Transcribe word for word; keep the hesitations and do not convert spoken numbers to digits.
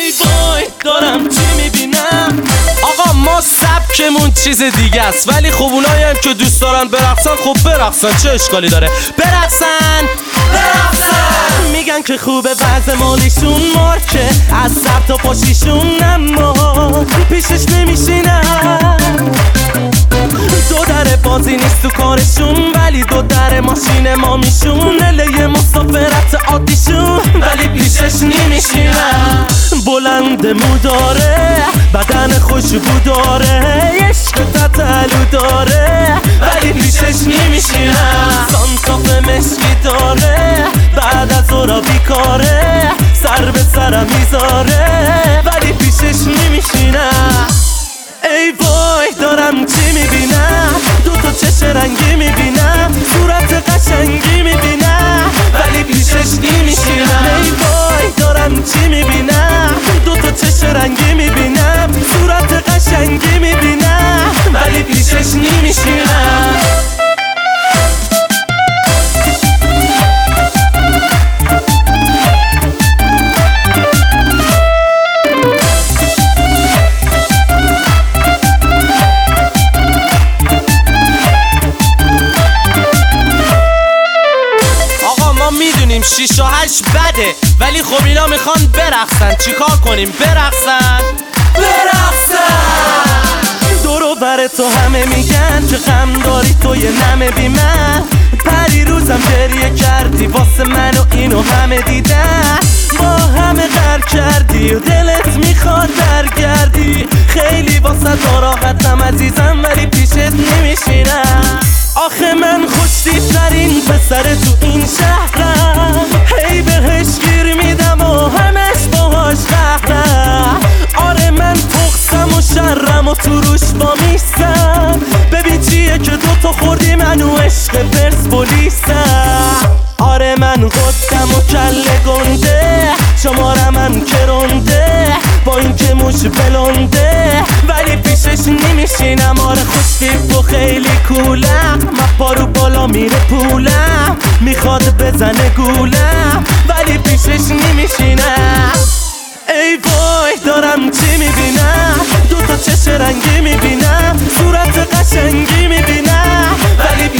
ای وای دارم چی میبینم. آقا ما سبکمون چیز دیگه است، ولی خب اونایی هم که دوست دارن برقصن خب برقصن، چه اشکالی داره؟ برقصن برقصن. میگن که خوبه وضع مالیشون مارکه از سر تا پاشیشون، اما پیشش نمیشینم. دو در بازی نیست تو کارشون، ولی دو در ماشین ما میشون. اله مسافرت عادیشون، ولی پیشش نمیشینم. بلند مو داره، بدن خوشبو داره، عشق تتلو داره، ولی پیشش نمیشینم. سانتاف مشکی داره، بعد از اورا بیکاره، سر به سرم میذاره، ولی پیشش نمیشینم. ای وای دارم چی میبینم، دو تا چش رنگی میبینم، صورت قشنگی میبینم، ولی پیشش نمیشینم. ای وای دارم چی میبینم، دو تا چش رنگی میبینم، صورت قشنگی میبینم، ولی پیشش نمیشینم. میدونیم شیش و هشت بده، ولی خب اینا میخوان برقصن، چیکار کنیم؟ برقصن برقصن. دورو بر تو همه میگن که غم داری تو یه نمه بی من. پری روزم گریه کردی واسه من و اینو همه دیدن. با همه غر کردی و دلت میخواد برگردی. خیلی واسه ناراحتم عزیزم، ولی پیشت نمیشینم. آخه من خوشتیبترین پسر تو این شهرم، هی بهش گیر میدم و همش باهاش قهرم. آره من پخسم و شرم و تو روش با میستم. ببین چیه که دوتا خوردی من و عشق پرسپولیسم. آره من قدم و کله گنده، شمارم هم کرنده، با این که موش بلنده، ولی پیشش نمیشینم. آره خوشتیب و خیلی کولم، مپا رو بالا میره پولم، میخواد بزنه گولم، ولی پیشش نمیشینم. ای وای دارم چی میبینم، دو تا چش رنگی میبینم، صورت قشنگی میبینم، ولی